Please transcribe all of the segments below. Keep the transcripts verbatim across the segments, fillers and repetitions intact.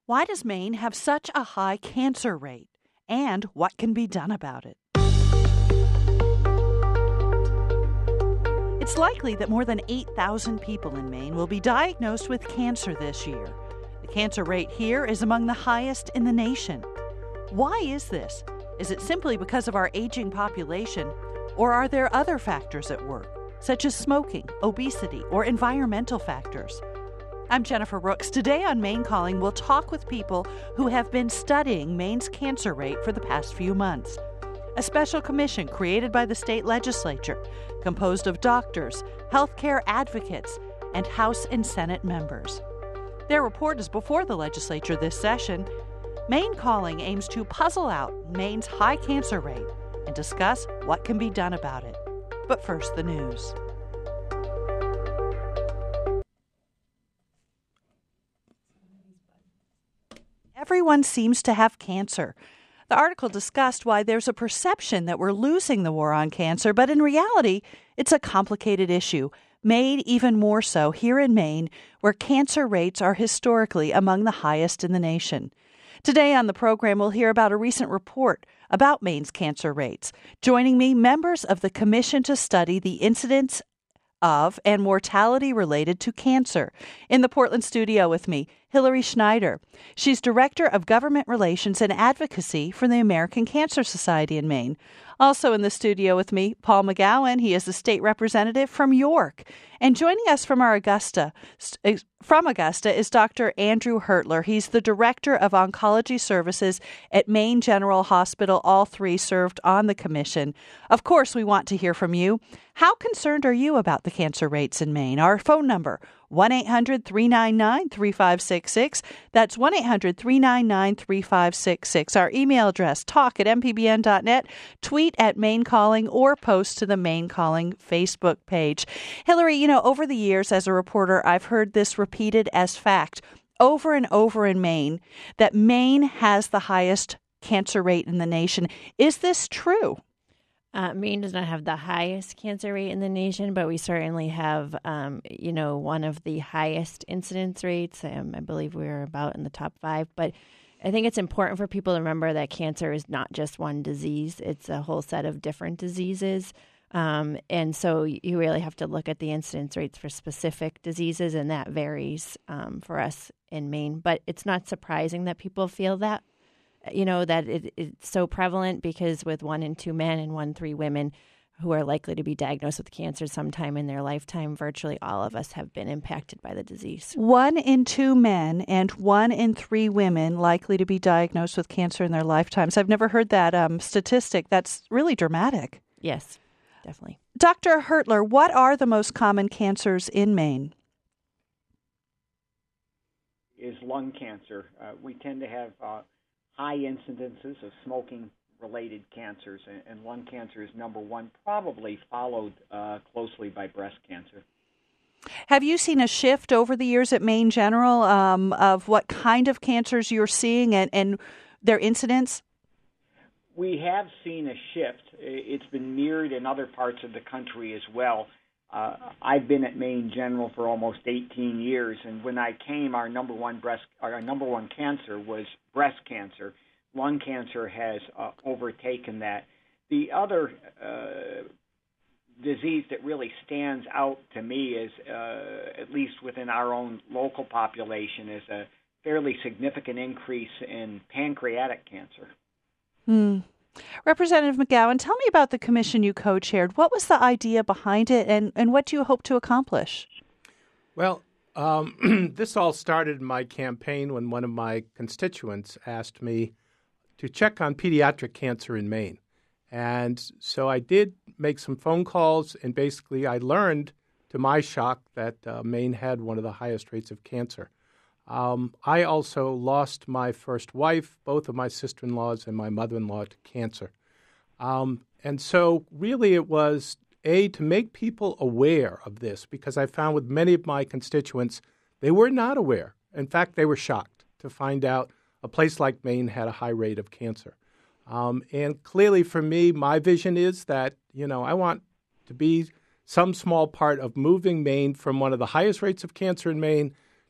Why does Maine have such a high cancer rate? And what can be done about it? It's likely that more than eight thousand people in Maine will be diagnosed with cancer this year. The cancer rate here is among the highest in the nation. Why is this? Is it simply because of our aging population, or are there other factors at work, such as smoking, obesity, or environmental factors? I'm Jennifer Rooks. Today on Maine Calling, we'll talk with people who have been studying Maine's cancer rate for the past few months. A special commission created by the state legislature, composed of doctors, healthcare advocates, and House and Senate members. Their report is before the legislature this session. Maine Calling aims to puzzle out Maine's high cancer rate and discuss what can be done about it. But first, the news. Everyone seems to have cancer. The article discussed why there's a perception that we're losing the war on cancer, but in reality, it's a complicated issue, made even more so here in Maine, where cancer rates are historically among the highest in the nation. Today on the program, we'll hear about a recent report about Maine's cancer rates. Joining me, members of the Commission to Study the Incidence of and Mortality Related to Cancer. In the Portland studio with me, Hillary Schneider. She's Director of Government Relations and Advocacy for the American Cancer Society in Maine. Also in the studio with me, Paul McGowan. He is a state representative from York. And joining us from our Augusta, from Augusta is Doctor Andrew Hertler. He's the Director of Oncology Services at Maine General Hospital. All three served on the commission. Of course, we want to hear from you. How concerned are you about the cancer rates in Maine? Our phone number, one eight hundred three nine nine three five six six. That's one eight hundred three nine nine three five six six. Our email address, talk at m p b n dot net, tweet at Maine Calling, or post to the Maine Calling Facebook page. Hillary, you know, over the years as a reporter, I've heard this repeated as fact over and over in Maine, that Maine has the highest cancer rate in the nation. Is this true? Uh, Maine does not have the highest cancer rate in the nation, but we certainly have, um, you know, one of the highest incidence rates. Um, I believe we're about in the top five. But I think it's important for people to remember that cancer is not just one disease. It's a whole set of different diseases. Um, and so you really have to look at the incidence rates for specific diseases, and that varies um, for us in Maine. But it's not surprising that people feel that. You know, that it, it's so prevalent because with one in two men and one in three women who are likely to be diagnosed with cancer sometime in their lifetime, virtually all of us have been impacted by the disease. One in two men and one in three women likely to be diagnosed with cancer in their lifetimes. I've never heard that um, statistic. That's really dramatic. Yes, definitely. Doctor Hertler, what are the most common cancers in Maine? Is lung cancer. Uh, we tend to have uh, high incidences of smoking-related cancers, and, and lung cancer is number one, probably followed uh, closely by breast cancer. Have you seen a shift over the years at Maine General um, of what kind of cancers you're seeing and, and their incidence? We have seen a shift. It's been mirrored in other parts of the country as well. Uh, I've been at Maine General for almost eighteen years, and when I came, our number one breast, our number one cancer was breast cancer. Lung cancer has uh, overtaken that. The other uh, disease that really stands out to me is, uh, at least within our own local population, is a fairly significant increase in pancreatic cancer. Hmm. Representative McGowan, tell me about the commission you co-chaired. What was the idea behind it, and, and what do you hope to accomplish? Well, um, this all started in my campaign when one of my constituents asked me to check on pediatric cancer in Maine. And so I did make some phone calls, and basically I learned, to my shock, that uh, Maine had one of the highest rates of cancer. Um, I also lost my first wife, both of my sister-in-laws, and my mother-in-law to cancer. Um, and so really it was, A, to make people aware of this, because I found with many of my constituents, they were not aware. In fact, they were shocked to find out a place like Maine had a high rate of cancer. Um, and clearly for me, my vision is that, you know, I want to be some small part of moving Maine from one of the highest rates of cancer in Maine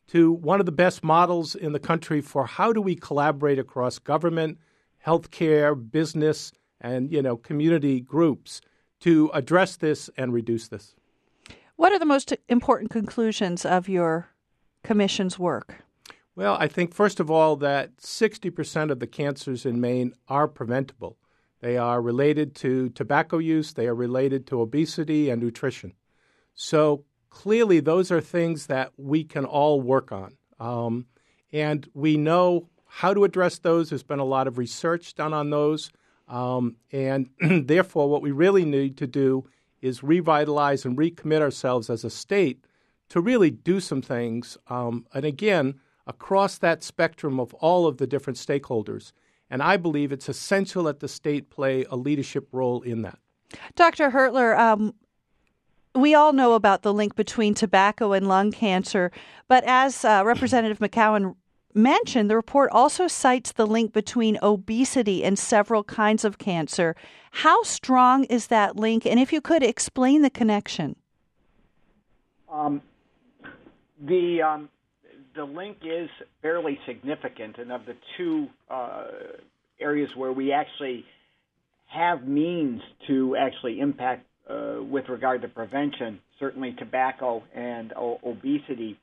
to one of the best models in the country for how do we collaborate across government, healthcare, business, and, you know, community groups to address this and reduce this. What are the most important conclusions of your commission's work? Well, I think, first of all, that sixty percent of the cancers in Maine are preventable. They are related to tobacco use. They are related to obesity and nutrition. So clearly, those are things that we can all work on. Um, and we know how to address those. There's been a lot of research done on those. Um, and therefore, what we really need to do is revitalize and recommit ourselves as a state to really do some things. Um, and again, across that spectrum of all of the different stakeholders. And I believe it's essential that the state play a leadership role in that. Doctor Hertler, um, we all know about the link between tobacco and lung cancer, but as uh, Representative McCowan mentioned, the report also cites the link between obesity and several kinds of cancer. How strong is that link? And if you could explain the connection. Um, the um, the link is fairly significant, and of the two uh, areas where we actually have means to actually impact uh, with regard to prevention, certainly tobacco and o- obesity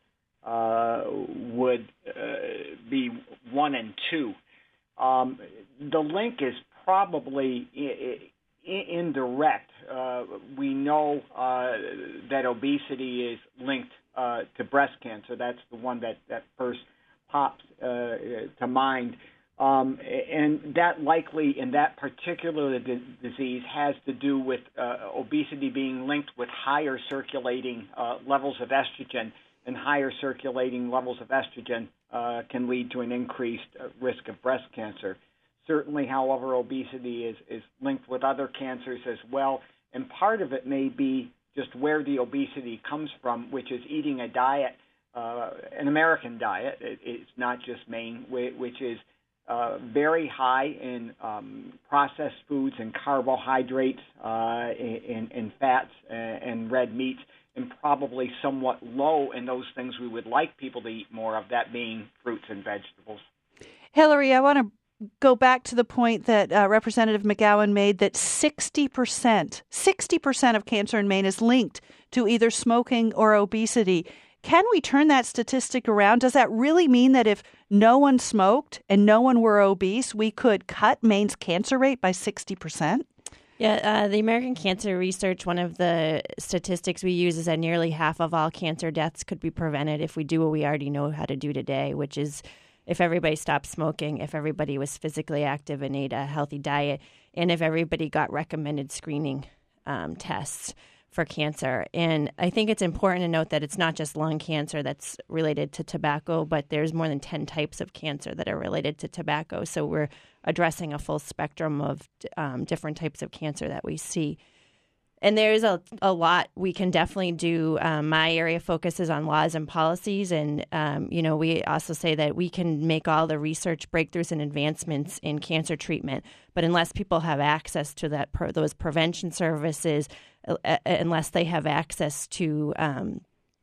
uh, would uh, be one and two. Um, the link is probably I- I- indirect. Uh, we know uh, that obesity is linked uh, to breast cancer. That's the one that, that first pops uh, to mind. Um, and that likely, in that particular d- disease, has to do with uh, obesity being linked with higher circulating uh, levels of estrogen, and higher circulating levels of estrogen uh, can lead to an increased uh, risk of breast cancer. Certainly, however, obesity is, is linked with other cancers as well, and part of it may be just where the obesity comes from, which is eating a diet, uh, an American diet, it, it's not just Maine, which is uh, very high in um, processed foods and carbohydrates, uh, in, in fats and, and red meats, and probably somewhat low in those things we would like people to eat more of, that being fruits and vegetables. Hillary, I want to go back to the point that uh, Representative McGowan made that sixty percent, sixty percent of cancer in Maine is linked to either smoking or obesity. Can we turn that statistic around? Does that really mean that if no one smoked and no one were obese, we could cut Maine's cancer rate by sixty percent? Yeah, uh, the American Cancer Research, one of the statistics we use is that nearly half of all cancer deaths could be prevented if we do what we already know how to do today, which is if everybody stopped smoking, if everybody was physically active and ate a healthy diet, and if everybody got recommended screening um, tests for cancer. And I think it's important to note that it's not just lung cancer that's related to tobacco, but there's more than ten types of cancer that are related to tobacco. So we're addressing a full spectrum of um, different types of cancer that we see. And there's a, a lot we can definitely do. Um, my area focuses on laws and policies. And, um, you know, we also say that we can make all the research breakthroughs and advancements in cancer treatment. But unless people have access to that, those prevention services, uh, unless they have access to um,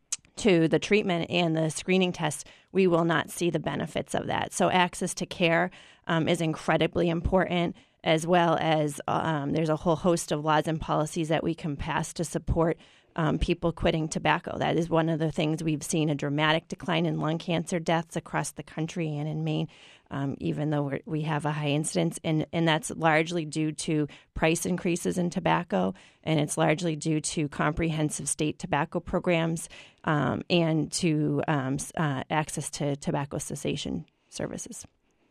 to the treatment and the screening tests, we will not see the benefits of that. So access to care um, is incredibly important, as well as um, there's a whole host of laws and policies that we can pass to support um, people quitting tobacco. That is one of the things we've seen, a dramatic decline in lung cancer deaths across the country and in Maine, um, even though we're, we have a high incidence. And, and that's largely due to price increases in tobacco, and it's largely due to comprehensive state tobacco programs um, and to um, uh, access to tobacco cessation services.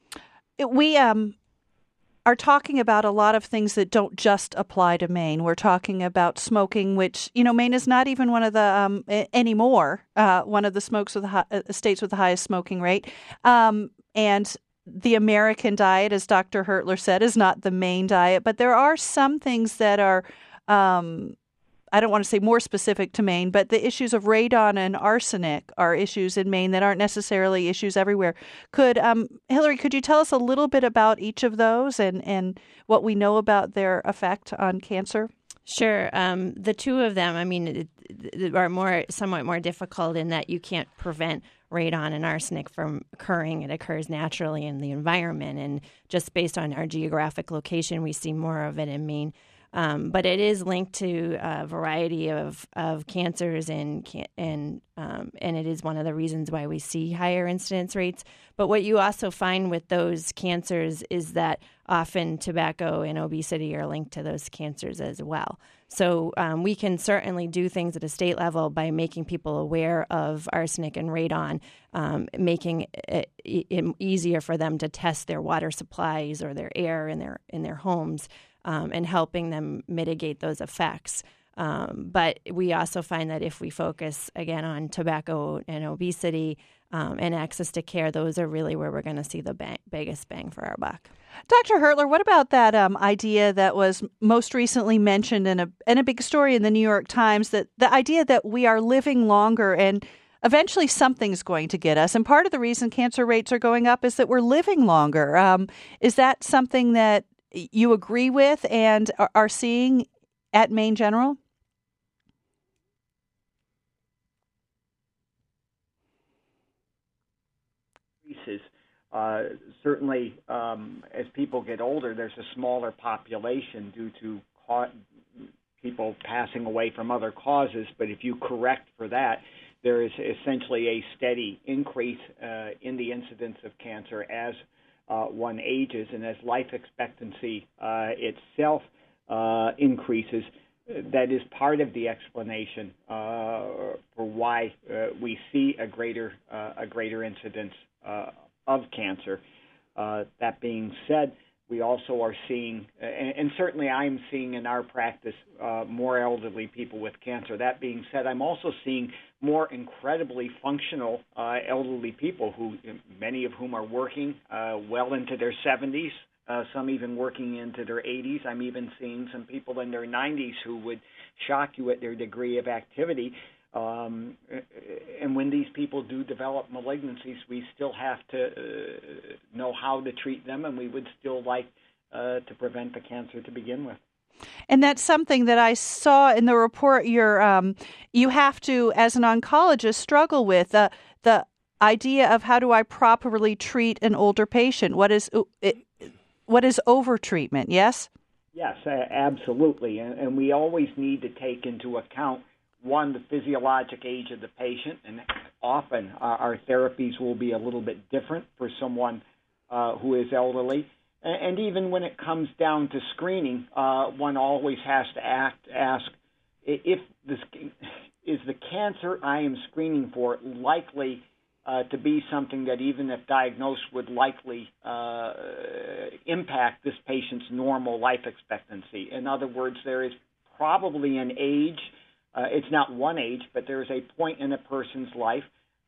We um. are talking about a lot of things that don't just apply to Maine. We're talking about smoking, which, you know, Maine is not even one of the, um, anymore, uh, one of the smokes with the high, uh, states with the highest smoking rate. Um, and the American diet, as Doctor Hertler said, is not the Maine diet. But there are some things that are, um, I don't want to say more specific to Maine, but the issues of radon and arsenic are issues in Maine that aren't necessarily issues everywhere. Could um, Hillary, could you tell us a little bit about each of those and, and what we know about their effect on cancer? Sure. Um, the two of them, I mean, it, it are more somewhat more difficult in that you can't prevent radon and arsenic from occurring. It occurs naturally in the environment, and just based on our geographic location, we see more of it in Maine. Um, but it is linked to a variety of, of cancers, and and um, and it is one of the reasons why we see higher incidence rates. But what you also find with those cancers is that often tobacco and obesity are linked to those cancers as well. So um, we can certainly do things at a state level by making people aware of arsenic and radon, um, making it, it easier for them to test their water supplies or their air in their in their homes. Um, and helping them mitigate those effects. Um, but we also find that if we focus, again, on tobacco and obesity um, and access to care, those are really where we're going to see the bang, biggest bang for our buck. Doctor Hertler, what about that um, idea that was most recently mentioned in a, in a big story in the New York Times, that the idea that we are living longer and eventually something's going to get us? And part of the reason cancer rates are going up is that we're living longer. Um, is that something that you agree with and are seeing at Maine General? Uh, certainly, um, as people get older, there's a smaller population due to ca- people passing away from other causes. But if you correct for that, there is essentially a steady increase uh, in the incidence of cancer as Uh, one ages, and as life expectancy uh, itself uh, increases. That is part of the explanation uh, for why uh, we see a greater uh, a greater incidence uh, of cancer. Uh, that being said, we also are seeing, and, and certainly I'm seeing in our practice, uh, more elderly people with cancer. That being said, I'm also seeing more incredibly functional uh, elderly people, who many of whom are working uh, well into their seventies, uh, some even working into their eighties. I'm even seeing some people in their nineties who would shock you at their degree of activity. Um, and when these people do develop malignancies, we still have to uh, know how to treat them, and we would still like uh, to prevent the cancer to begin with. And that's something that I saw in the report. You're, um, you have to, as an oncologist, struggle with uh, the idea of how do I properly treat an older patient? What is what is overtreatment? Yes. Yes, absolutely, and, and we always need to take into account, one, the physiologic age of the patient, and often uh, our therapies will be a little bit different for someone uh, who is elderly. And even when it comes down to screening, uh, one always has to act, ask, if this is the cancer I am screening for likely uh, to be something that, even if diagnosed, would likely uh, impact this patient's normal life expectancy. In other words, there is probably an age, uh, it's not one age, but there is a point in a person's life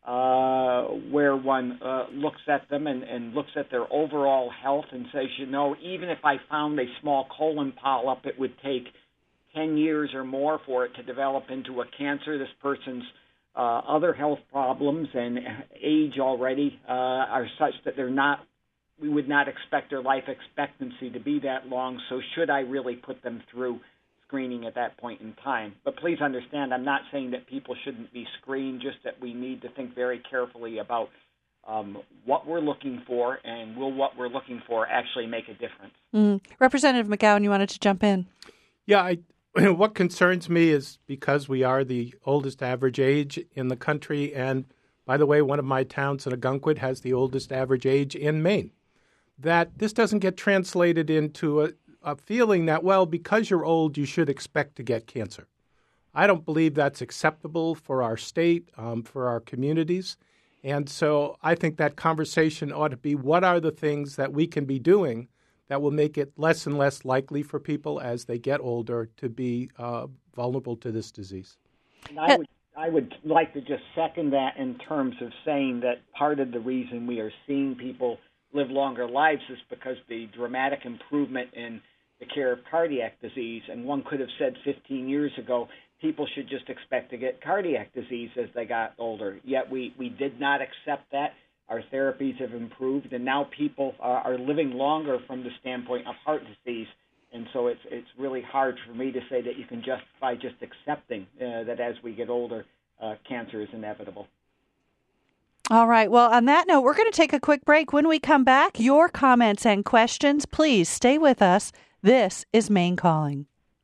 Uh, where one uh, looks at them and, and looks at their overall health and says, you know, even if I found a small colon polyp, it would take ten years or more for it to develop into a cancer. This person's uh, other health problems and age already uh, are such that they're not, we would not expect their life expectancy to be that long. So should I really put them through screening at that point in time? But please understand, I'm not saying that people shouldn't be screened, just that we need to think very carefully about um, what we're looking for, and will what we're looking for actually make a difference. Mm. Representative McGowan, you wanted to jump in. Yeah, I, what concerns me is because we are the oldest average age in the country, and by the way, one of my towns in Ogunquit has the oldest average age in Maine, that this doesn't get translated into a a feeling that, well, because you're old, you should expect to get cancer. I don't believe that's acceptable for our state, um, for our communities. And so I think that conversation ought to be, what are the things that we can be doing that will make it less and less likely for people as they get older to be uh, vulnerable to this disease? And I would, I would like to just second that in terms of saying that part of the reason we are seeing people live longer lives is because the dramatic improvement in the care of cardiac disease. And one could have said fifteen years ago, people should just expect to get cardiac disease as they got older. Yet we, we did not accept that. Our therapies have improved, and now people are, are living longer from the standpoint of heart disease And so it's it's really hard for me to say that you can justify just accepting uh, that as we get older, uh, cancer is inevitable. All right. Well, on that note, we're going to take a quick break. When we come back, your comments and questions, please stay with us. This is Maine Calling.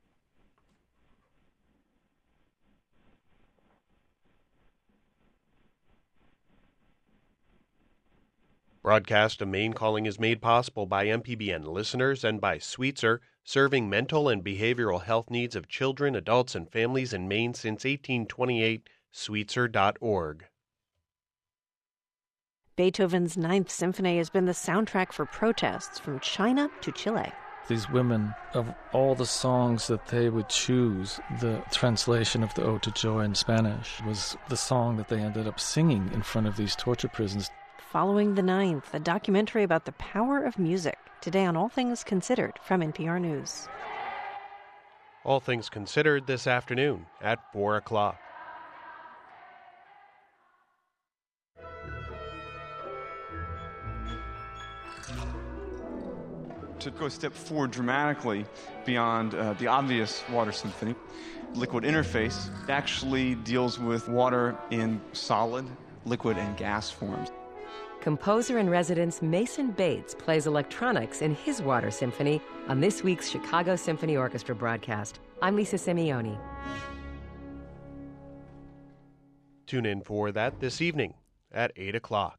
Broadcast of Maine Calling is made possible by M P B N listeners and by Sweetser, serving mental and behavioral health needs of children, adults, and families in Maine since eighteen twenty-eight. Sweetser dot org. Beethoven's Ninth Symphony has been the soundtrack for protests from China to Chile. These women, of all the songs that they would choose, the translation of the Ode to Joy in Spanish was the song that they ended up singing in front of these torture prisons. Following the Ninth, a documentary about the power of music. Today on All Things Considered from N P R News. All Things Considered this afternoon at four o'clock. To go a step forward dramatically beyond uh, the obvious water symphony, Liquid Interface actually deals with water in solid, liquid, and gas forms. Composer in residence Mason Bates plays electronics in his Water Symphony on this week's Chicago Symphony Orchestra broadcast. I'm Lisa Simeone. Tune in for that this evening at eight o'clock.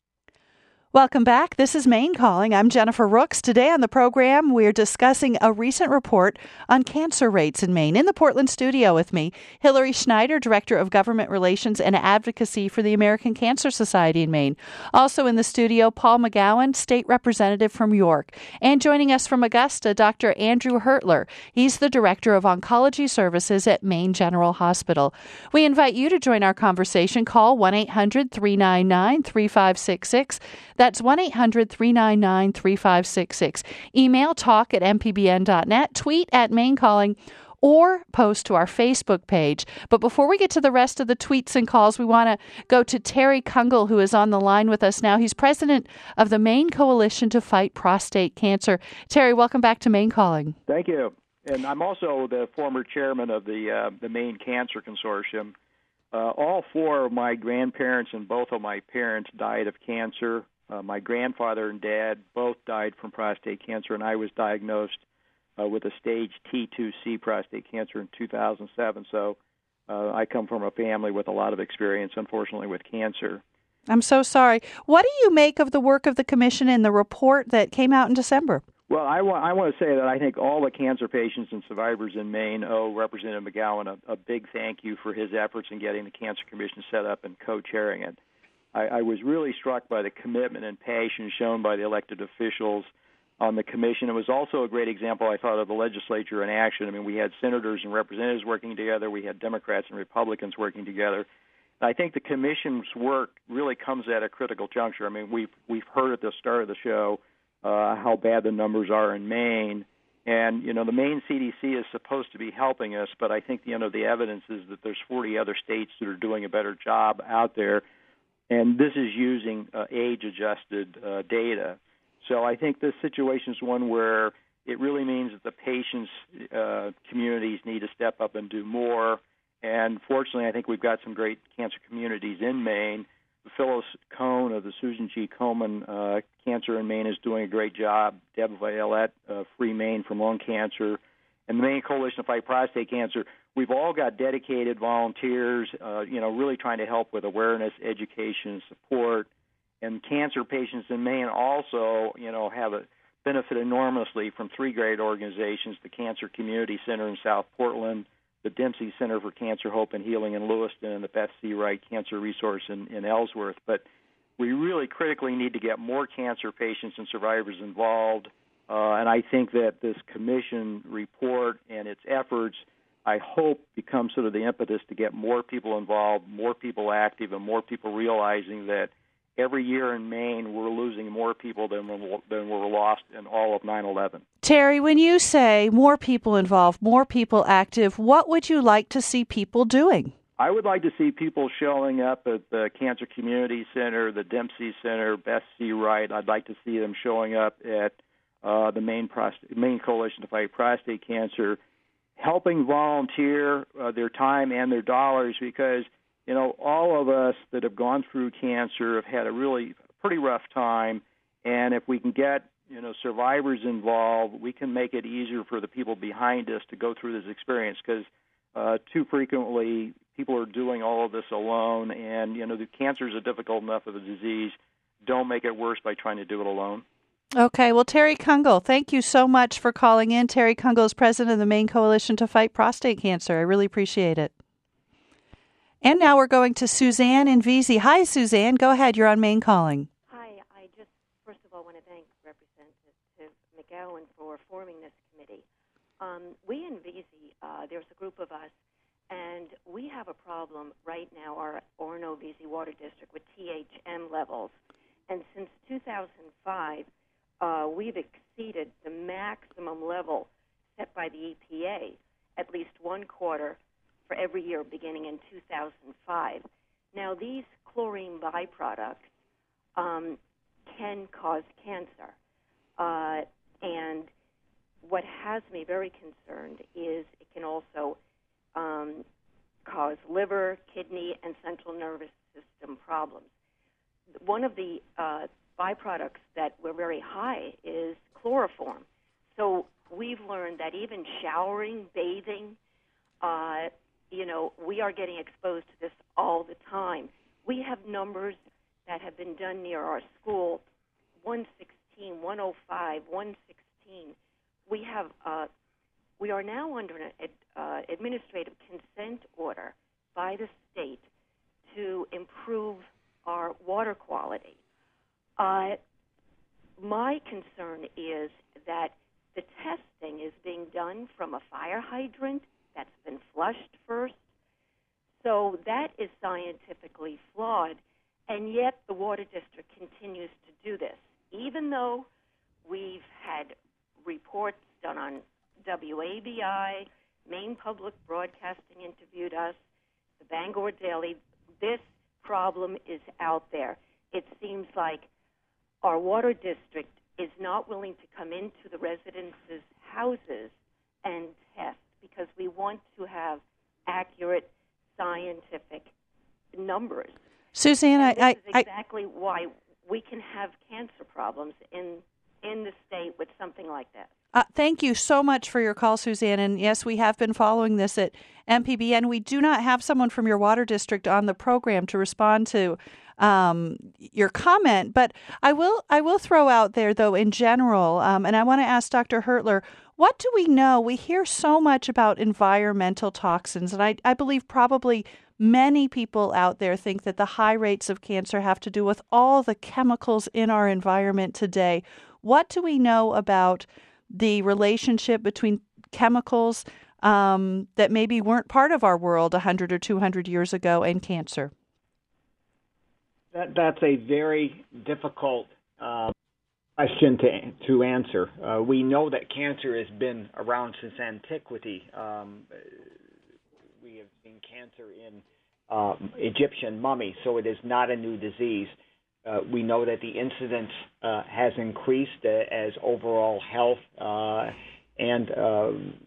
Welcome back. This is Maine Calling. I'm Jennifer Rooks. Today on the program, we're discussing a recent report on cancer rates in Maine. In the Portland studio with me, Hillary Schneider, Director of Government Relations and Advocacy for the American Cancer Society in Maine. Also in the studio, Paul McGowan, State Representative from York. And joining us from Augusta, Doctor Andrew Hertler. He's the Director of Oncology Services at Maine General Hospital. We invite you to join our conversation. Call one eight hundred three nine nine three five six six. That's one eight hundred three nine nine three five six six. Email talk at m p b n dot net, tweet at Maine Calling, or post to our Facebook page. But before we get to the rest of the tweets and calls, we want to go to Terry Kungle, who is on the line with us now. He's president of the Maine Coalition to Fight Prostate Cancer. Terry, welcome back to Maine Calling. Thank you. And I'm also the former chairman of the uh, the Maine Cancer Consortium. Uh, all four of my grandparents and both of my parents died of cancer. Uh, my grandfather and dad both died from prostate cancer, and I was diagnosed uh, with a stage T two C prostate cancer in two thousand seven. So uh, I come from a family with a lot of experience, unfortunately, with cancer. I'm so sorry. What do you make of the work of the commission and the report that came out in December? Well, I, wa- I want to say that I think all the cancer patients and survivors in Maine owe Representative McGowan a, a big thank you for his efforts in getting the Cancer Commission set up and co-chairing it. I, I was really struck by the commitment and passion shown by the elected officials on the commission. It was also a great example, I thought, of the legislature in action. I mean, we had senators and representatives working together. We had Democrats and Republicans working together. And I think the commission's work really comes at a critical juncture. I mean, we've, we've heard at the start of the show uh, how bad the numbers are in Maine. And, you know, the Maine C D C is supposed to be helping us, but I think, you know, the evidence is that there's forty other states that are doing a better job out there. And this is using uh, age-adjusted uh, data. So I think this situation is one where it really means that the patients' uh, communities need to step up and do more. And fortunately, I think we've got some great cancer communities in Maine. Phyllis Cohn of the Susan G. Komen uh, Cancer in Maine is doing a great job. Deb Violette, uh, Free Maine from Lung Cancer, and the Maine Coalition to Fight Prostate Cancer. We've all got dedicated volunteers, uh, you know, really trying to help with awareness, education, support. And cancer patients in Maine also, you know, have a benefit enormously from three great organizations: the Cancer Community Center in South Portland, the Dempsey Center for Cancer Hope and Healing in Lewiston, and the Beth C. Wright Cancer Resource in, in Ellsworth. But we really critically need to get more cancer patients and survivors involved. Uh, and I think that this commission report and its efforts, I hope, become sort of the impetus to get more people involved, more people active, and more people realizing that every year in Maine we're losing more people than were, than were lost in all of nine eleven. Terry, when you say more people involved, more people active, what would you like to see people doing? I would like to see people showing up at the Cancer Community Center, the Dempsey Center, Beth C. Wright. I'd like to see them showing up at uh, the Maine, Prost- Maine Coalition to Fight Prostate Cancer, helping volunteer uh, their time and their dollars, because, you know, all of us that have gone through cancer have had a really pretty rough time, and if we can get, you know, survivors involved, we can make it easier for the people behind us to go through this experience, because uh, too frequently people are doing all of this alone, and, you know, the cancer is a difficult enough of a disease. Don't make it worse by trying to do it alone. Okay. Well, Terry Kungel, thank you so much for calling in. Terry Kungel is president of the Maine Coalition to Fight Prostate Cancer. I really appreciate it. And now we're going to Suzanne in Vesey. Hi, Suzanne. Go ahead. You're on Maine Calling. Hi. I just, first of all, want to thank Representative McGowan for forming this committee. Um, we in Vesey, uh, there's a group of us, and we have a problem right now, our Orono-Vesey Water District, with T H M levels. And since two thousand five, uh, we've exceeded the maximum level set by the E P A at least one quarter for every year beginning in two thousand five. Now, these chlorine byproducts um, can cause cancer. Uh, and what has me very concerned is it can also um, cause liver, kidney, and central nervous system problems. One of the uh, byproducts that were very high is chloroform. So we've learned that even showering, bathing, uh, you know, we are getting exposed to this all the time. We have numbers that have been done near our school, one sixteen, one oh five, one sixteen. We have, uh, we are now under an uh, administrative consent order by the state to improve our water quality. Uh, my concern is that the testing is being done from a fire hydrant that's been flushed first. So that is scientifically flawed, and yet the Water District continues to do this. Even though we've had reports done on W A B I, Maine Public Broadcasting interviewed us, the Bangor Daily, this problem is out there. It seems like our water district is not willing to come into the residents' houses and test because we want to have accurate scientific numbers. Suzanne, and I, this I, is exactly I, why we can have cancer problems in in the state with something like that. Uh, thank you so much for your call, Suzanne. And yes, we have been following this at M P B N. We do not have someone from your water district on the program to respond to um, your comment, but I will I will throw out there, though, in general, um, and I want to ask Doctor Hertler, what do we know? We hear so much about environmental toxins, and I, I believe probably many people out there think that the high rates of cancer have to do with all the chemicals in our environment today. What do we know about the relationship between chemicals um, that maybe weren't part of our world one hundred or two hundred years ago and cancer? That, that's a very difficult uh, question to to answer. Uh, we know that cancer has been around since antiquity. Um, we have seen cancer in uh, Egyptian mummies, so it is not a new disease. Uh, we know that the incidence uh, has increased uh, as overall health uh, and uh,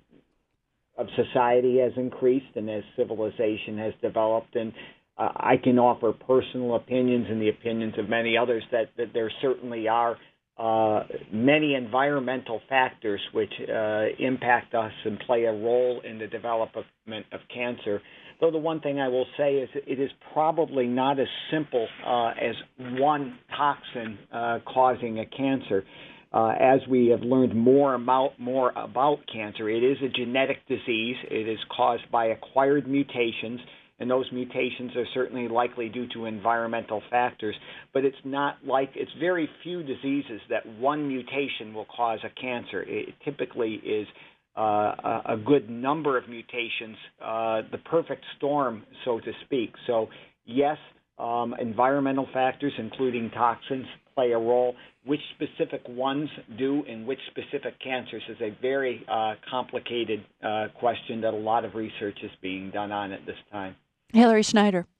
of society has increased and as civilization has developed. And uh, I can offer personal opinions and the opinions of many others that, that there certainly are uh, many environmental factors which uh, impact us and play a role in the development of cancer. Though the one thing I will say is it is probably not as simple uh, as one toxin uh, causing a cancer. Uh, as we have learned more about, more about cancer, it is a genetic disease. It is caused by acquired mutations, and those mutations are certainly likely due to environmental factors. But it's not like it's very few diseases that one mutation will cause a cancer. It typically is Uh, a, a good number of mutations, uh, the perfect storm, so to speak. So, yes, um, environmental factors, including toxins, play a role. Which specific ones do in which specific cancers is a very uh, complicated uh, question that a lot of research is being done on at this time. Hillary Schneider.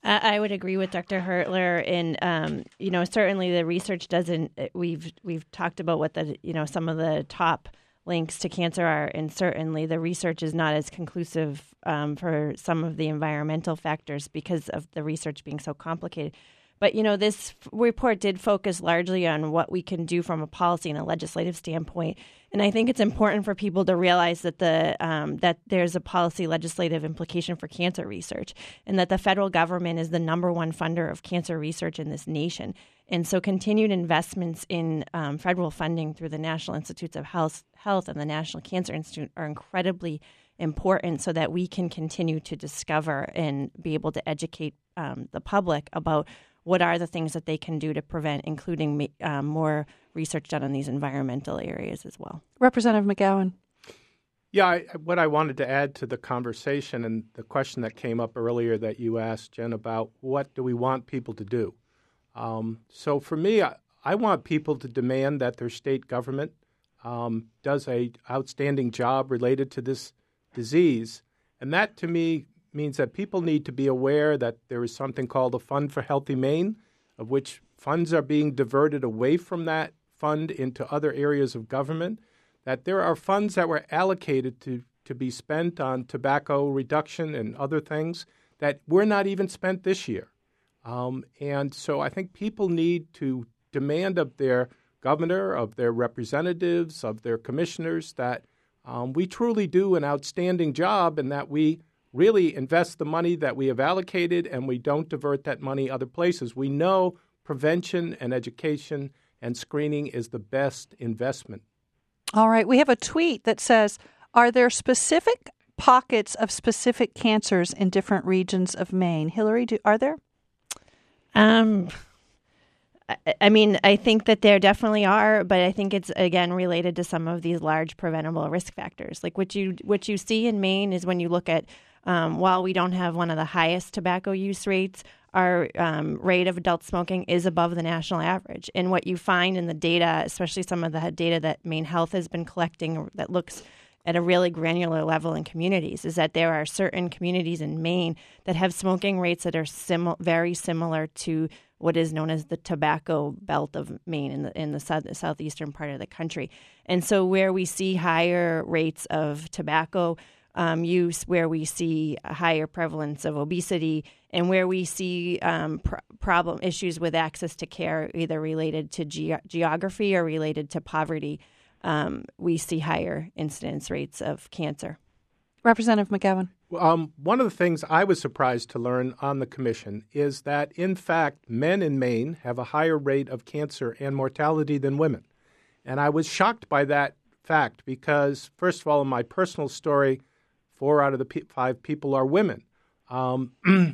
I would agree with Doctor Hertler, and um, you know, certainly the research doesn't. We've we've talked about what the you know some of the top links to cancer are, and certainly the research is not as conclusive um, for some of the environmental factors because of the research being so complicated. But, you know, this report did focus largely on what we can do from a policy and a legislative standpoint. And I think it's important for people to realize that the um, that there's a policy legislative implication for cancer research, and that the federal government is the number one funder of cancer research in this nation. And so continued investments in um, federal funding through the National Institutes of Health, Health and the National Cancer Institute are incredibly important so that we can continue to discover and be able to educate um, the public about what are the things that they can do to prevent, including um, more research done on these environmental areas as well. Representative McGowan. Yeah, I, what I wanted to add to the conversation and the question that came up earlier that you asked, Jen, about what do we want people to do? Um, so for me, I, I want people to demand that their state government um, does a outstanding job related to this disease. And that, to me, means that people need to be aware that there is something called a Fund for Healthy Maine, of which funds are being diverted away from that fund into other areas of government, that there are funds that were allocated to, to be spent on tobacco reduction and other things that were not even spent this year. Um, and so I think people need to demand of their governor, of their representatives, of their commissioners that um, we truly do an outstanding job and that we really invest the money that we have allocated and we don't divert that money other places. We know prevention and education and screening is the best investment. All right. We have a tweet that says, are there specific pockets of specific cancers in different regions of Maine? Hillary, do, are there? Um, I, I mean, I think that there definitely are, but I think it's, again, related to some of these large preventable risk factors. Like what you what you see in Maine is when you look at Um, while we don't have one of the highest tobacco use rates, our um, rate of adult smoking is above the national average. And what you find in the data, especially some of the data that Maine Health has been collecting that looks at a really granular level in communities, is that there are certain communities in Maine that have smoking rates that are sim- very similar to what is known as the tobacco belt of Maine in the in the, south, the southeastern part of the country. And so where we see higher rates of tobacco Um, use, where we see a higher prevalence of obesity, and where we see um, pr- problem issues with access to care, either related to ge- geography or related to poverty, um, we see higher incidence rates of cancer. Representative McGowan. Um, one of the things I was surprised to learn on the commission is that, in fact, men in Maine have a higher rate of cancer and mortality than women. And I was shocked by that fact because, first of all, in my personal story, Four out of the pe- five people are women. Um,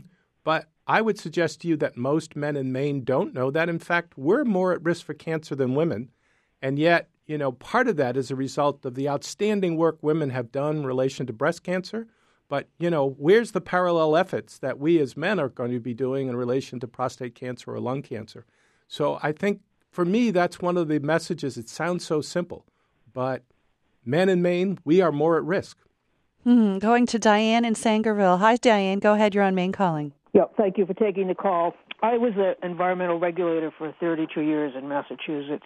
but I would suggest to you that most men in Maine don't know that, in fact, we're more at risk for cancer than women. And yet, you know, part of that is a result of the outstanding work women have done in relation to breast cancer. But, you know, where's the parallel efforts that we as men are going to be doing in relation to prostate cancer or lung cancer? So I think, for me, that's one of the messages. It sounds so simple. But men in Maine, we are more at risk. Hmm. Going to Diane in Sangerville. Hi, Diane. Go ahead. You're on Maine Calling. Yeah, thank you for taking the call. I was an environmental regulator for thirty-two years in Massachusetts.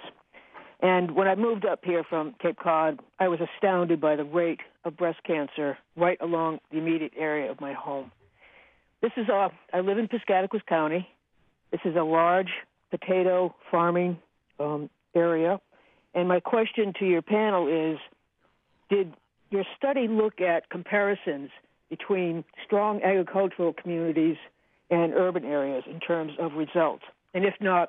And when I moved up here from Cape Cod, I was astounded by the rate of breast cancer right along the immediate area of my home. This is a, I live in Piscataquis County. This is a large potato farming um, area. And my question to your panel is, did your study look at comparisons between strong agricultural communities and urban areas in terms of results? And if not,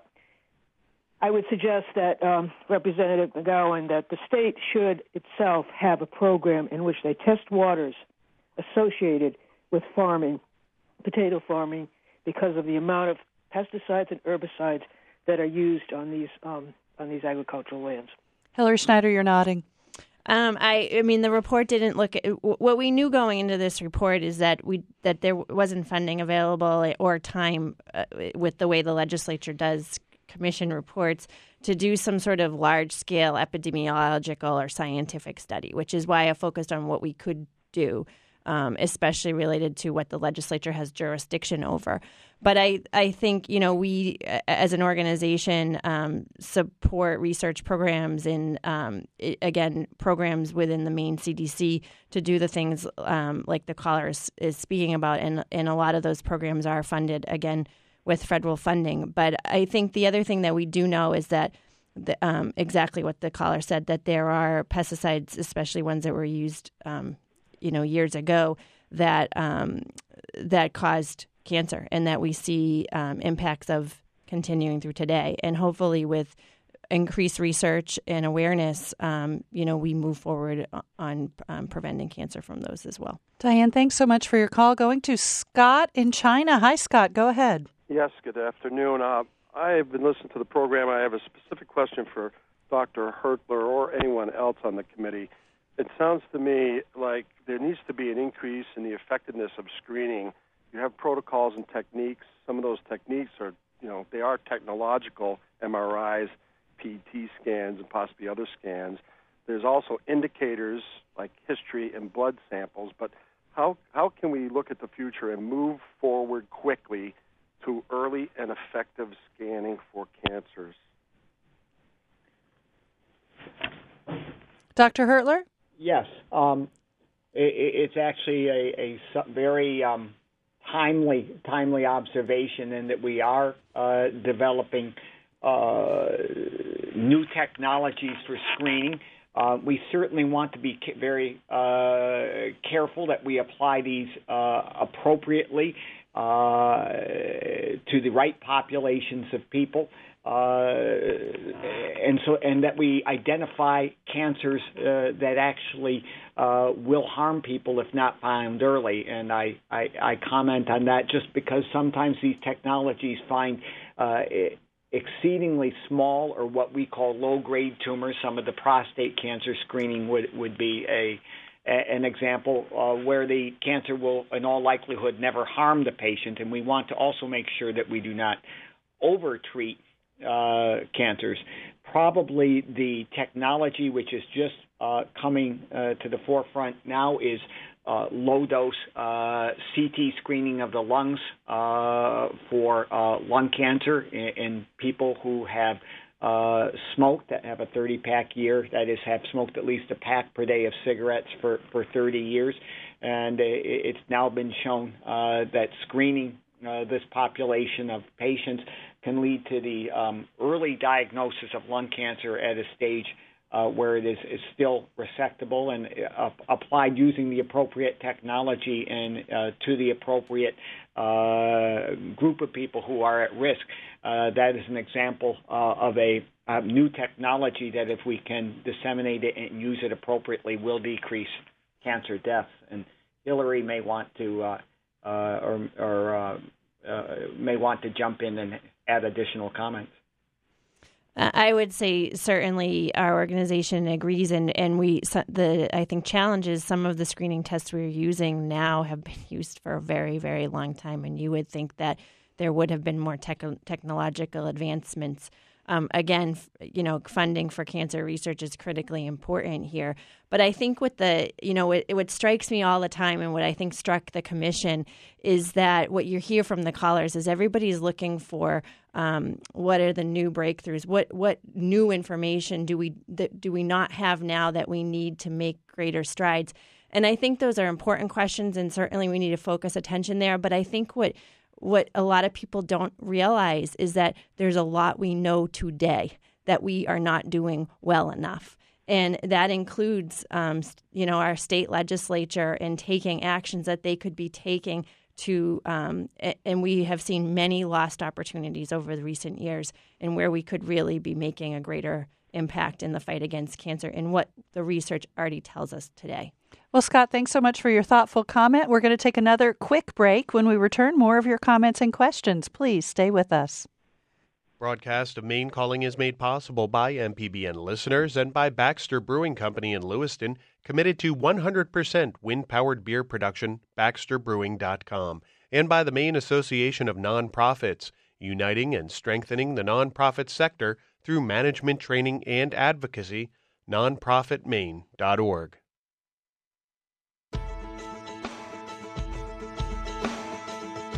I would suggest that, um, Representative McGowan, that the state should itself have a program in which they test waters associated with farming, potato farming, because of the amount of pesticides and herbicides that are used on these um, on these agricultural lands. Hillary Schneider, you're nodding. Um, I, I mean, the report didn't look at what we knew going into this report is that we that there wasn't funding available or time uh, with the way the legislature does commission reports to do some sort of large scale epidemiological or scientific study, which is why I focused on what we could do. um, especially related to what the legislature has jurisdiction over. But I, I think, you know, we as an organization um, support research programs and, um, it, again, programs within the Maine C D C to do the things um, like the caller is, is speaking about. And, and a lot of those programs are funded, again, with federal funding. But I think the other thing that we do know is that the, um, exactly what the caller said, that there are pesticides, especially ones that were used, um, you know, years ago, that um, that caused cancer, and that we see um, impacts of continuing through today. And hopefully with increased research and awareness, um, you know, we move forward on um, preventing cancer from those as well. Diane, thanks so much for your call. Going to Scott in China. Hi, Scott. Go ahead. Yes, good afternoon. Uh, I have been listening to the program. I have a specific question for Doctor Hertler or anyone else on the committee. It sounds to me like there needs to be an increase in the effectiveness of screening. You have protocols and techniques. Some of those techniques are, you know, they are technological, M R Is, P E T scans, and possibly other scans. There's also indicators like history and blood samples. But how how can we look at the future and move forward quickly to early and effective scanning for cancers? Doctor Hertler? Yes. Um, it, it's actually a, a very um, timely timely observation in that we are uh, developing uh, new technologies for screening. Uh, we certainly want to be very uh, careful that we apply these uh, appropriately uh, to the right populations of people. Uh, and so, and that we identify cancers uh, that actually uh, will harm people if not found early. And I, I, I comment on that just because sometimes these technologies find uh, exceedingly small or what we call low-grade tumors. Some of the prostate cancer screening would, would be a an example uh, where the cancer will, in all likelihood, never harm the patient. And we want to also make sure that we do not over-treat Uh, cancers. Probably the technology which is just uh, coming uh, to the forefront now is uh, low-dose uh, C T screening of the lungs uh, for uh, lung cancer in, in people who have uh, smoked, that have a thirty-pack year, that is, have smoked at least a pack per day of cigarettes for, for thirty years. And it's now been shown uh, that screening uh, this population of patients can lead to the um, early diagnosis of lung cancer at a stage uh, where it is, is still resectable, and uh, applied using the appropriate technology and uh, to the appropriate uh, group of people who are at risk. Uh, that is an example uh, of a, a new technology that, if we can disseminate it and use it appropriately, will decrease cancer deaths. And Hillary may want to, uh, uh, or, or uh, uh, may want to jump in and add additional comments. I would say certainly our organization agrees, and, and we the I think challenges some of the screening tests we're using now have been used for a very, very long time, and you would think that there would have been more tech, technological advancements. Um, again, you know, funding for cancer research is critically important here. But I think what the, you know, it, what strikes me all the time, and what I think struck the commission, is that what you hear from the callers is everybody's looking for um, what are the new breakthroughs, what what new information do we that do we not have now that we need to make greater strides. And I think those are important questions, and certainly we need to focus attention there. But I think what What a lot of people don't realize is that there's a lot we know today that we are not doing well enough. And that includes, um, you know, our state legislature and taking actions that they could be taking to, um, and we have seen many lost opportunities over the recent years and where we could really be making a greater impact in the fight against cancer and what the research already tells us today. Well, Scott, thanks so much for your thoughtful comment. We're going to take another quick break. When we return, more of your comments and questions. Please stay with us. Broadcast of Maine Calling is made possible by M P B N listeners and by Baxter Brewing Company in Lewiston, committed to one hundred percent wind-powered beer production, baxter brewing dot com, and by the Maine Association of Nonprofits, uniting and strengthening the nonprofit sector through management training and advocacy, nonprofit maine dot org.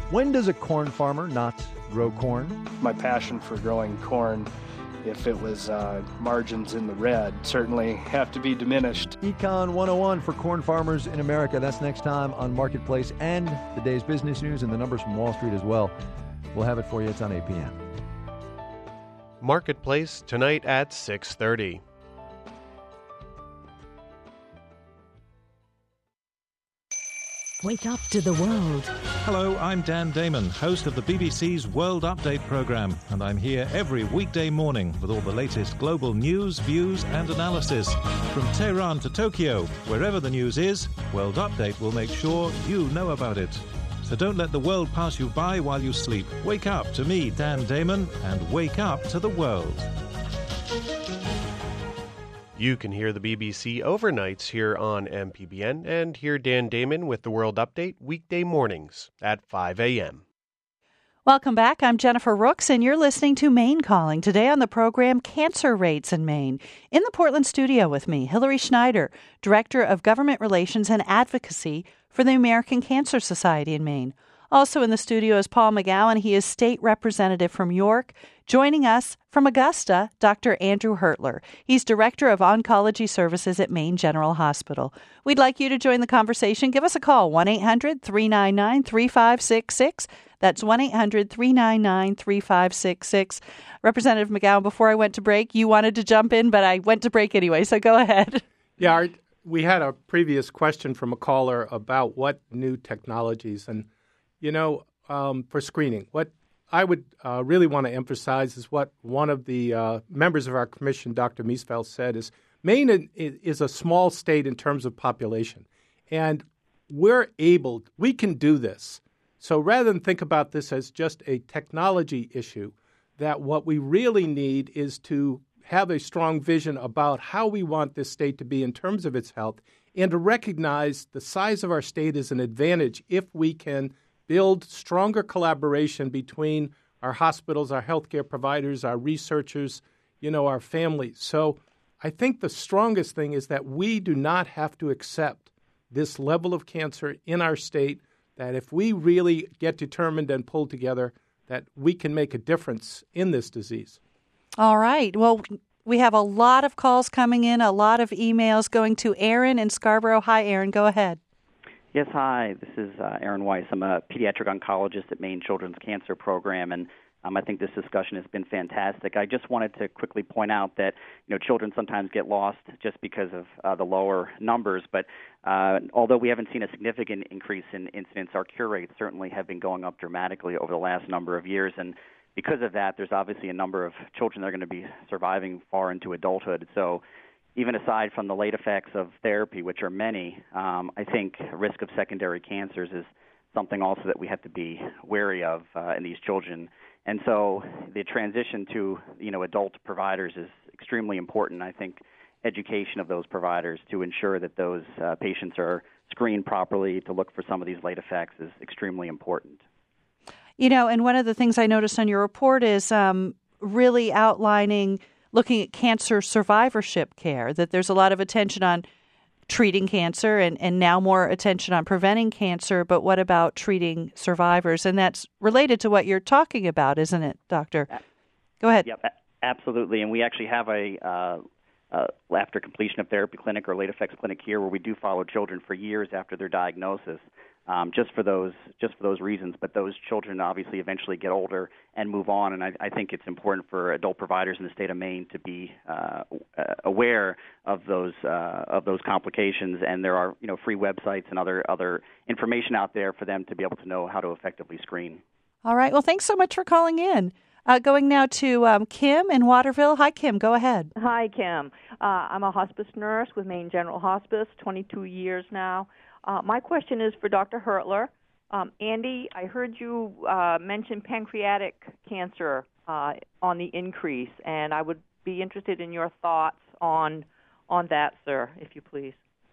When does a corn farmer not grow corn? My passion for growing corn, if it was uh, margins in the red, certainly have to be diminished. Econ one oh one for corn farmers in America. That's next time on Marketplace and the day's business news and the numbers from Wall Street as well. We'll have it for you. It's on eight p.m. Marketplace tonight at six thirty. Wake up to the world. Hello, I'm Dan Damon, host of the B B C's World Update programme, and I'm here every weekday morning with all the latest global news, views and analysis. From Tehran to Tokyo, wherever the news is, World Update will make sure you know about it. So don't let the world pass you by while you sleep. Wake up to me, Dan Damon, and wake up to the world. You can hear the B B C overnights here on M P B N and hear Dan Damon with the World Update weekday mornings at five a.m. Welcome back. I'm Jennifer Rooks, and you're listening to Maine Calling. Today on the program, Cancer Rates in Maine. In the Portland studio with me, Hillary Schneider, Director of Government Relations and Advocacy for the American Cancer Society in Maine. Also in the studio is Paul McGowan. He is State Representative from York. Joining us from Augusta, Doctor Andrew Hertler. He's Director of Oncology Services at Maine General Hospital. We'd like you to join the conversation. Give us a call, one eight hundred three nine nine three five six six. That's one eight hundred three nine nine three five six six. Representative McGowan, before I went to break, you wanted to jump in, but I went to break anyway, so go ahead. Yeah, our, we had a previous question from a caller about what new technologies and, you know, um, for screening, what I would uh, really want to emphasize is what one of the uh, members of our commission, Doctor Miesfeld, said is Maine is a small state in terms of population, and we're able, we can do this. So rather than think about this as just a technology issue, that what we really need is to have a strong vision about how we want this state to be in terms of its health and to recognize the size of our state is an advantage if we can build stronger collaboration between our hospitals, our healthcare providers, our researchers, you know, our families. So I think the strongest thing is that we do not have to accept this level of cancer in our state, that if we really get determined and pull together, that we can make a difference in this disease. All right. Well, we have a lot of calls coming in, a lot of emails going to Aaron in Scarborough. Hi, Aaron. Go ahead. Yes, hi. This is uh, Aaron Weiss. I'm a pediatric oncologist at Maine Children's Cancer Program, and um, I think this discussion has been fantastic. I just wanted to quickly point out that, you know, children sometimes get lost just because of uh, the lower numbers, but uh, although we haven't seen a significant increase in incidence, our cure rates certainly have been going up dramatically over the last number of years, and because of that, there's obviously a number of children that are going to be surviving far into adulthood. So even aside from the late effects of therapy, which are many, um, I think risk of secondary cancers is something also that we have to be wary of uh, in these children. And so the transition to, you know, adult providers is extremely important. I think education of those providers to ensure that those uh, patients are screened properly to look for some of these late effects is extremely important. You know, and one of the things I noticed on your report is um, really outlining looking at cancer survivorship care, that there's a lot of attention on treating cancer and, and now more attention on preventing cancer, but what about treating survivors? And that's related to what you're talking about, isn't it, Doctor? Go ahead. Yep, absolutely. And we actually have a uh, uh, after completion of therapy clinic or late effects clinic here where we do follow children for years after their diagnosis. Um, just for those, just for those reasons. But those children obviously eventually get older and move on, and I, I think it's important for adult providers in the state of Maine to be uh, aware of those uh, of those complications. And there are, you know, free websites and other other information out there for them to be able to know how to effectively screen. All right. Well, thanks so much for calling in. Uh, going now to um, Kim in Waterville. Hi, Kim. Go ahead. Hi, Kim. Uh, I'm a hospice nurse with Maine General Hospice, twenty-two years now. Uh, my question is for Doctor Hertler. Um, Andy, I heard you uh, mention pancreatic cancer uh, on the increase, and I would be interested in your thoughts on on that, sir, if you please.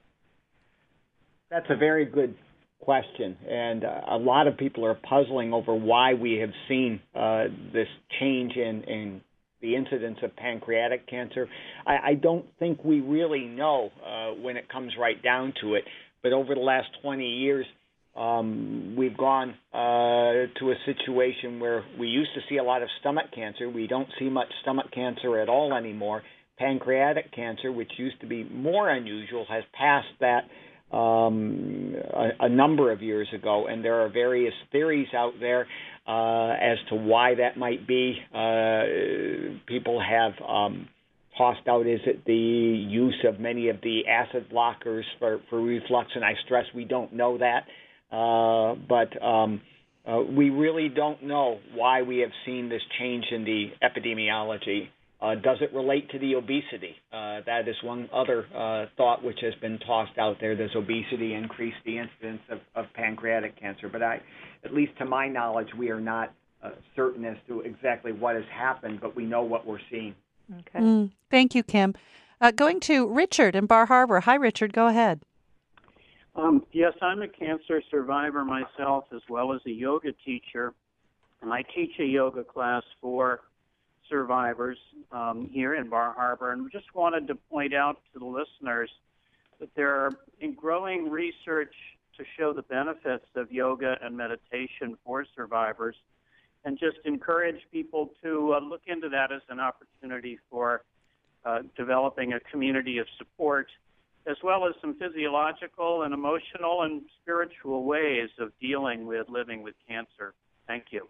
That's a very good question, and uh, a lot of people are puzzling over why we have seen uh, this change in, in the incidence of pancreatic cancer. I, I don't think we really know uh, when it comes right down to it. But over the last twenty years, Um, we've gone uh, to a situation where we used to see a lot of stomach cancer. We don't see much stomach cancer at all anymore. Pancreatic cancer, which used to be more unusual, has passed that um, a, a number of years ago, and there are various theories out there uh, as to why that might be. Uh, people have um, tossed out, is it the use of many of the acid blockers for, for reflux, and I stress we don't know that. Uh, but um, uh, we really don't know why we have seen this change in the epidemiology. Uh, does it relate to the obesity? Uh, that is one other uh, thought which has been tossed out there. Does obesity increase the incidence of, of pancreatic cancer? But I, at least to my knowledge, we are not uh, certain as to exactly what has happened, but we know what we're seeing. Okay. Mm, thank you, Kim. Uh, going to Richard in Bar Harbor. Hi, Richard. Go ahead. Um, yes, I'm a cancer survivor myself, as well as a yoga teacher, and I teach a yoga class for survivors um, here in Bar Harbor, and we just wanted to point out to the listeners that there are growing research to show the benefits of yoga and meditation for survivors, and just encourage people to uh, look into that as an opportunity for uh, developing a community of support, as well as some physiological and emotional and spiritual ways of dealing with living with cancer. Thank you.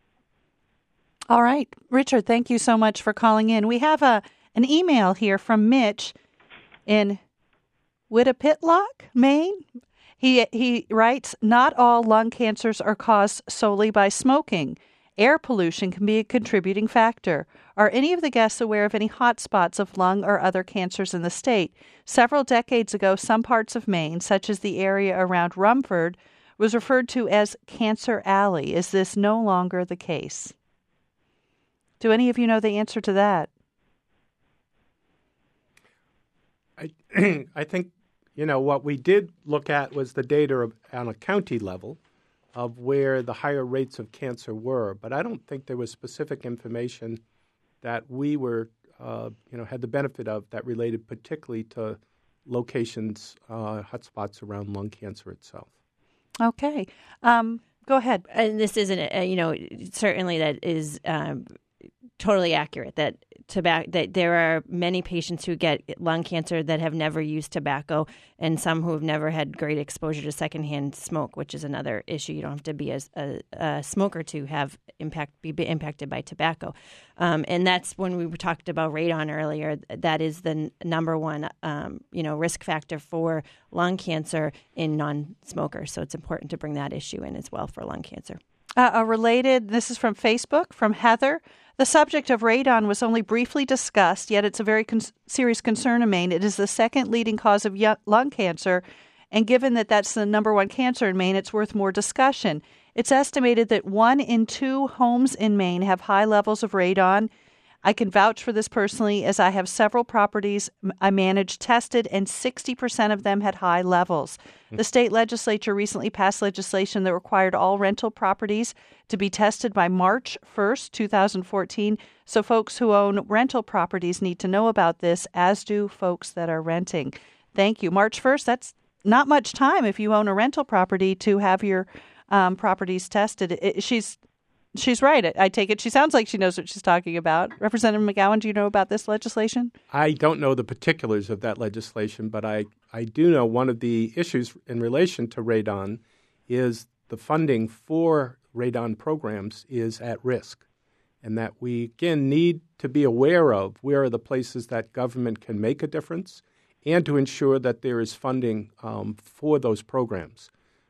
All right. Richard, thank you so much for calling in. We have a an email here from Mitch in Wittapitlock, Maine. He, he writes, not all lung cancers are caused solely by smoking. Air pollution can be a contributing factor. Are any of the guests aware of any hot spots of lung or other cancers in the state? Several decades ago, some parts of Maine, such as the area around Rumford, was referred to as Cancer Alley. Is this no longer the case? Do any of you know the answer to that? I, I think, you know, what we did look at was the data of, on a county level of where the higher rates of cancer were, but I don't think there was specific information that we were, uh, you know, had the benefit of that related particularly to locations, uh, hotspots around lung cancer itself. Okay. Um, go ahead. And this isn't, a, you know, certainly that is um, totally accurate, that tobacco, that there are many patients who get lung cancer that have never used tobacco, and some who have never had great exposure to secondhand smoke, which is another issue. You don't have to be a, a, a smoker to have impact be impacted by tobacco. Um, and that's when we talked about radon earlier. That is the n- number one, um, you know, risk factor for lung cancer in non-smokers. So it's important to bring that issue in as well for lung cancer. Uh, a related, this is from Facebook, from Heather. The subject of radon was only briefly discussed, yet it's a very con- serious concern in Maine. It is the second leading cause of y- lung cancer, and given that that's the number one cancer in Maine, it's worth more discussion. It's estimated that one in two homes in Maine have high levels of radon. I can vouch for this personally, as I have several properties I manage tested, and sixty percent of them had high levels. The state legislature recently passed legislation that required all rental properties to be tested by March first, twenty fourteen. So folks who own rental properties need to know about this, as do folks that are renting. Thank you. March first, that's not much time if you own a rental property to have your um, properties tested. It, she's She's right. I take it she sounds like she knows what she's talking about. Representative McGowan, do you know about this legislation? I don't know the particulars of that legislation, but I, I do know one of the issues in relation to radon is the funding for radon programs is at risk, and that we, again, need to be aware of where are the places that government can make a difference and to ensure that there is funding um, for those programs.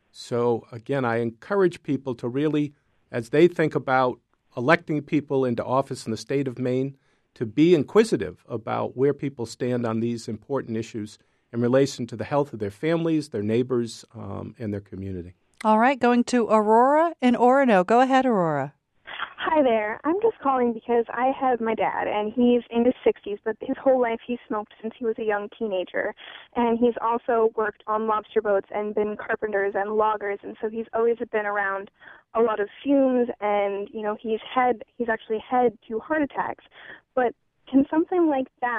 So, again, I encourage people to really, as they think about electing people into office in the state of Maine, to be inquisitive about where people stand on these important issues in relation to the health of their families, their neighbors, um, and their community. All right, going to Aurora in Orono. Go ahead, Aurora. Hi there. I'm just calling because I have my dad, and he's in his sixties, but his whole life he's smoked since he was a young teenager. And he's also worked on lobster boats and been carpenters and loggers, and so he's always been around a lot of fumes, and, you know, he's had, he's actually had two heart attacks. But can something like that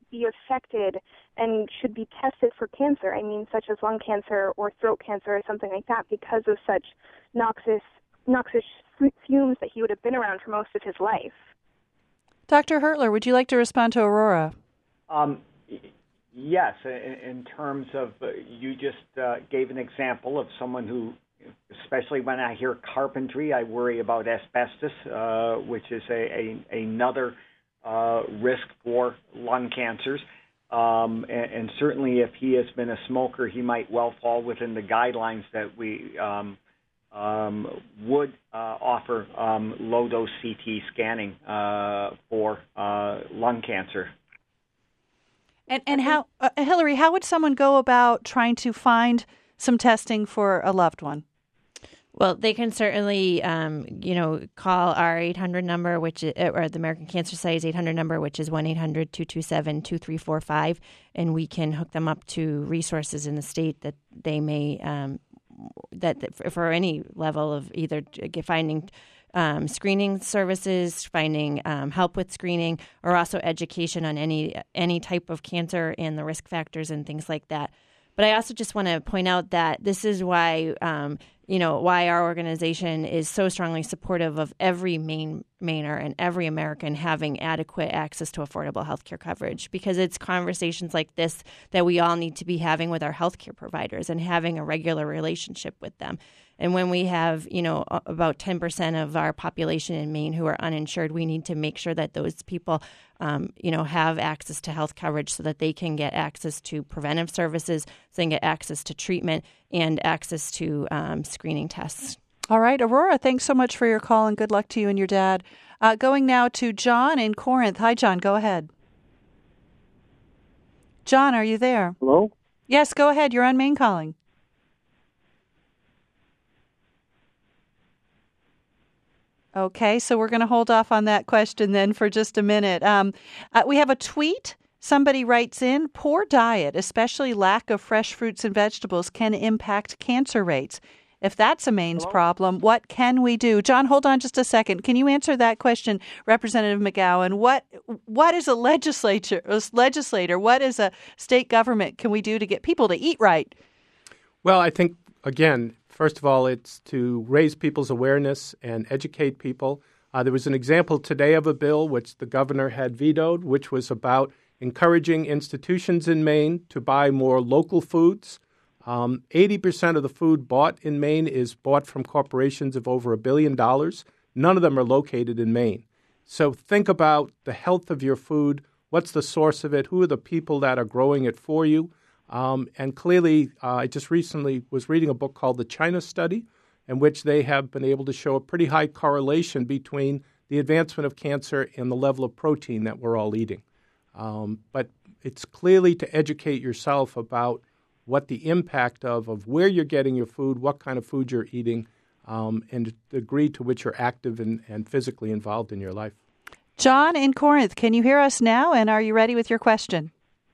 be affected and should be tested for cancer. I mean, such as lung cancer or throat cancer or something like that, because of such noxious, noxious fumes that he would have been around for most of his life. Doctor Hertler, would you like to respond to Aurora? Um, yes, in, in terms of, uh, you just uh, gave an example of someone who, especially when I hear carpentry, I worry about asbestos, uh, which is a, a another uh, risk for lung cancers. Um, and, and certainly if he has been a smoker, he might well fall within the guidelines that we um, um, would uh, offer um, low-dose C T scanning uh, for uh, lung cancer. And, and how, uh, Hillary, how would someone go about trying to find some testing for a loved one? Well, they can certainly, um, you know, call our eight hundred number, which is, or the American Cancer Society's eight hundred number, which is one eight hundred two two seven two three four five, and we can hook them up to resources in the state that they may, um, that, that for any level of either finding um, screening services, finding um, help with screening, or also education on any any type of cancer and the risk factors and things like that. But I also just want to point out that this is why, um, you know, why our organization is so strongly supportive of every Maine, Mainer and every American having adequate access to affordable health care coverage, because it's conversations like this that we all need to be having with our health care providers and having a regular relationship with them. And when we have, you know, about ten percent of our population in Maine who are uninsured, we need to make sure that those people, um, you know, have access to health coverage so that they can get access to preventive services, so they can get access to treatment and access to um, screening tests. All right, Aurora, thanks so much for your call and good luck to you and your dad. Uh, going now to John in Corinth. Hi, John, go ahead. John, are you there? Hello? Yes, go ahead. You're on Maine Calling. Okay, so we're going to hold off on that question then for just a minute. Um, uh, we have a tweet. Somebody writes in, poor diet, especially lack of fresh fruits and vegetables, can impact cancer rates. If that's a Maine's Hello? problem, what can we do? John, hold on just a second. Can you answer that question, Representative McGowan? What what is a legislature, a legislator, what is a state government can we do to get people to eat right? Well, I think, again, first of all, it's to raise people's awareness and educate people. Uh, there was an example today of a bill which the governor had vetoed, which was about encouraging institutions in Maine to buy more local foods. Um, eighty percent of the food bought in Maine is bought from corporations of over a billion dollars. None of them are located in Maine. So think about the health of your food. What's the source of it? Who are the people that are growing it for you? Um, and clearly, uh, I just recently was reading a book called The China Study, in which they have been able to show a pretty high correlation between the advancement of cancer and the level of protein that we're all eating. Um, but it's clearly to educate yourself about what the impact of, of where you're getting your food, what kind of food you're eating, um, and the degree to which you're active and, and physically involved in your life. John in Corinth, can you hear us now, and are you ready with your question?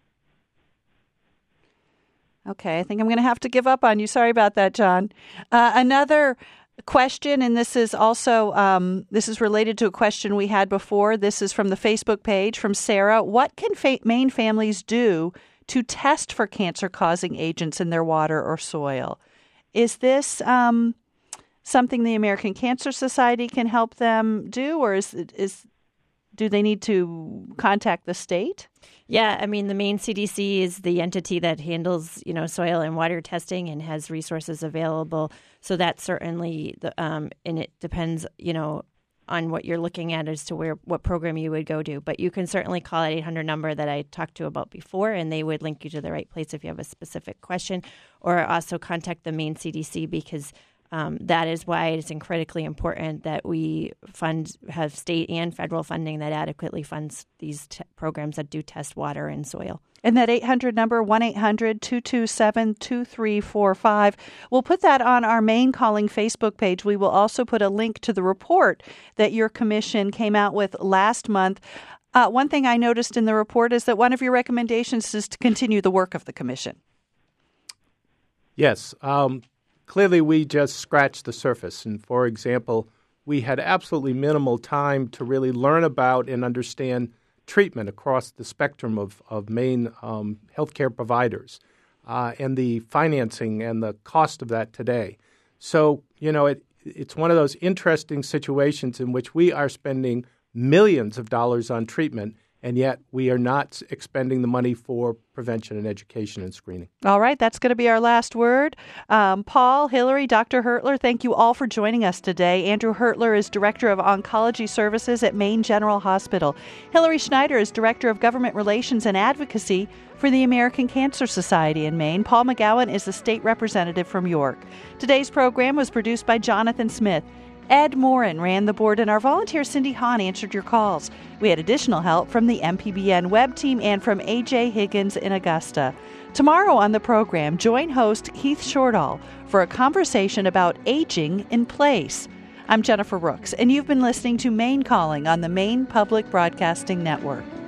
Okay, I think I'm going to have to give up on you. Sorry about that, John. Uh, another question, and this is also um, this is related to a question we had before. This is from the Facebook page from Sarah. What can fa- Maine families do to test for cancer-causing agents in their water or soil? Is this um, something the American Cancer Society can help them do, or is is do they need to contact the state? Yeah, I mean, the Maine C D C is the entity that handles, you know, soil and water testing and has resources available. So that's certainly the um, and it depends, you know, on what you're looking at as to where what program you would go to. But you can certainly call that eight hundred number that I talked to about before, and they would link you to the right place if you have a specific question, or also contact the Maine C D C, because um, that is why it's critically important that we fund have state and federal funding that adequately funds these t- programs that do test water and soil. And that eight hundred number, one eight hundred two two seven two three four five. We'll put that on our Maine Calling Facebook page. We will also put a link to the report that your commission came out with last month. Uh, one thing I noticed in the report is that one of your recommendations is to continue the work of the commission. Yes. Um, clearly, we just scratched the surface. And, for example, we had absolutely minimal time to really learn about and understand treatment across the spectrum of, of Maine um, healthcare providers uh, and the financing and the cost of that today. So, you know, it, it's one of those interesting situations in which we are spending millions of dollars on treatment, and yet we are not expending the money for prevention and education and screening. All right, that's going to be our last word. Um, Paul, Hillary, Doctor Hertler, thank you all for joining us today. Andrew Hertler is Director of Oncology Services at Maine General Hospital. Hillary Schneider is Director of Government Relations and Advocacy for the American Cancer Society in Maine. Paul McGowan is the state representative from York. Today's program was produced by Jonathan Smith. Ed Morin ran the board, and our volunteer Cindy Hahn answered your calls. We had additional help from the M P B N web team and from A J Higgins in Augusta. Tomorrow on the program, join host Keith Shortall for a conversation about aging in place. I'm Jennifer Rooks, and you've been listening to Maine Calling on the Maine Public Broadcasting Network.